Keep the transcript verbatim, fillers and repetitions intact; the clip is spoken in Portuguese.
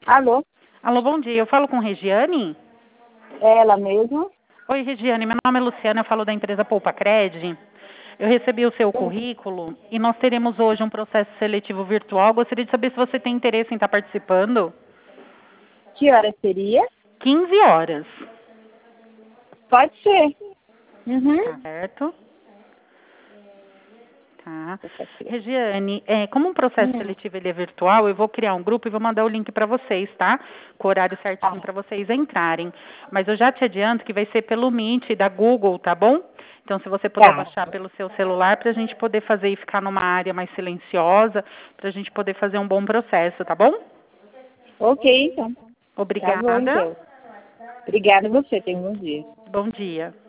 Alô? Alô, bom dia. Eu falo com Regiane? É ela mesma? Oi, Regiane. Meu nome é Luciana, eu falo da empresa Poupa Cred. Eu recebi o seu currículo e nós teremos hoje um processo seletivo virtual. Gostaria de saber se você tem interesse em estar participando. Que hora seria? quinze horas. Pode ser. Uhum. Tá certo? Tá. Regiane, é, como um processo Hum. seletivo ele é virtual, eu vou criar um grupo e vou mandar o link para vocês, tá? Com o horário certinho Tá. para vocês entrarem. Mas eu já te adianto que vai ser pelo Meet da Google, tá bom? Então, se você puder Tá. baixar pelo seu celular para a gente poder fazer e ficar numa área mais silenciosa, para a gente poder fazer um bom processo, tá bom? Ok, então. Tá bom, Obrigada. então. Obrigada a você. Tenha um bom dia. Bom dia.